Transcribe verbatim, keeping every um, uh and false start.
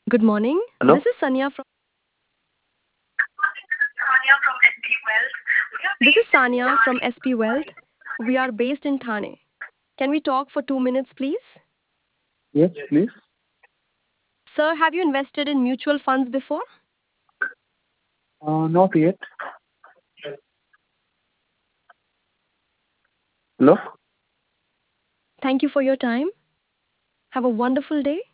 Good morning. Hello? This is Sanya from This is Sanya from S P Wealth. We are based in Thane. Can we talk for two minutes, please? Yes, please. Sir, have you invested in mutual funds before? Uh, not yet. Hello? Thank you for your time. Have a wonderful day.